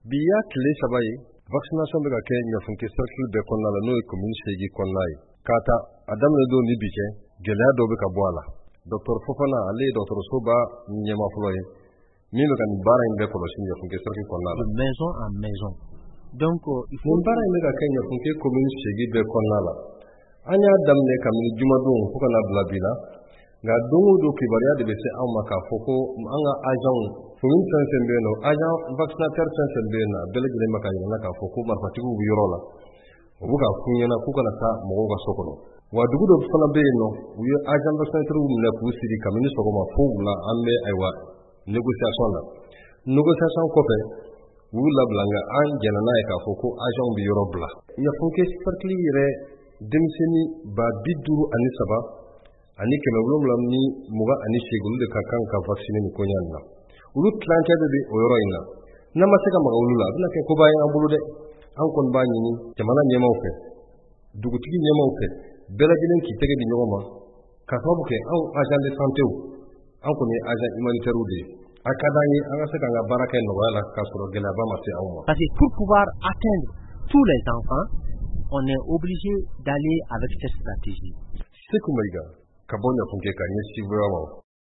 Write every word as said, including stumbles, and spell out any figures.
Biya tile saba ye vaccination bɛ ka kɛ Ɲafunke cercle bɛɛ kɔnɔna la n'o ye commune seegin kɔnɔna ye k'a ta a daminɛ don ni bi cɛ gɛlɛya dɔw bɛ ka bɔ a la docteur Fofana ale ye dɔgɔtɔrɔsoba ɲɛma fɔlɔ ye min bɛ ka nin baara in bɛɛ kɔlɔsi Ɲafunke cercle kɔnɔna la de maison en maison donc il faut nin baara in bɛ ka kɛ Ɲafunke commune seegin bɛɛ kɔnɔna la an y'a daminɛ kabini jumadon fo ka na bila bi la nka don o don kibaruya de bɛ se anw ma k'a fɔ ko an ka agent commune fɛn fɛn bɛ yen nɔ agent vaccinateur fɛn fɛn bɛ yen nɔ a bɛɛ lajɛlen bɛ ka yirana k'a fɔ ko marifatigiw bɛ yɔrɔ la u bɛ k'a f'u ɲɛna k'u kana taa mɔgɔw ka so kɔnɔ wa dugu dɔ fana bɛ yen nɔ u ye agent vaccinateur minɛ k'u sigi kabini sɔgɔma fo wula an bɛ ayiwa négociation la négociation kɔfɛ u y'u labila nka an jɛnna n'a ye k'a fɔ ko agent bɛ yɔrɔ bila Ɲafunke cercle yɛrɛ denmisɛnnin ba bi duuru ani saba ani kɛmɛ wolonwula ni mugan ani seegin olu de ka kan ka vacciner nin ko ɲa nin na olu tilancɛ de bɛ o yɔrɔ in na n'an ma se ka maga olu la a bɛna kɛ koba ye an bolo dɛ an kɔni b'a ɲini jamana ɲɛmaw fɛ dugutigi ɲɛmaw fɛ bɛɛ lajɛlen k'i tɛgɛ di ɲɔgɔn ma ka sababu kɛ anw agent de santé an kɔni ye agent humanitaire de ye a ka d'an ye an ka se k'an ka baara kɛ nɔgɔya la k'a sɔrɔ gɛlɛyaba ma se anw ma parce que pour pouvoir atteindre tous les enfants on est obligé d'aller avec cette stratégie Sekou Maïga ka bɔ Ɲafunke ka ɲɛsin